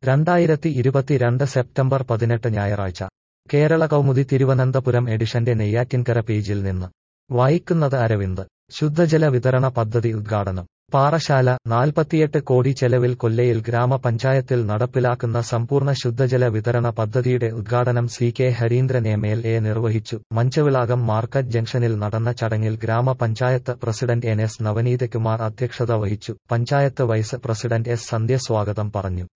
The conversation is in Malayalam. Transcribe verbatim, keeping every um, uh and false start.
രണ്ടായിരത്തി ഇരുപത്തിരണ്ട് സെപ്റ്റംബർ പതിനെട്ട് ഞായറാഴ്ച കേരള കൗമുദി തിരുവനന്തപുരം എഡിഷന്റെ നെയ്യാറ്റിൻകര പേജിൽ നിന്ന് വായിക്കുന്നത് അരവിന്ദ്. ശുദ്ധജല വിതരണ പദ്ധതി ഉദ്ഘാടനം പാറശാല. നാൽപ്പത്തിയെട്ട് കോടി ചെലവിൽ കൊല്ലയിൽ ഗ്രാമപഞ്ചായത്തിൽ നടപ്പിലാക്കുന്ന സമ്പൂർണ്ണ ശുദ്ധജല വിതരണ പദ്ധതിയുടെ ഉദ്ഘാടനം C K Harindran M L A നിർവഹിച്ചു. മഞ്ചവിളാകം മാർക്കറ്റ് ജംഗ്ഷനിൽ നടന്ന ചടങ്ങിൽ ഗ്രാമപഞ്ചായത്ത് പ്രസിഡന്റ് എൻ എസ് നവനീതകുമാർ അധ്യക്ഷത വഹിച്ചു. Panchayat vice president S Sandhya സ്വാഗതം പറഞ്ഞു.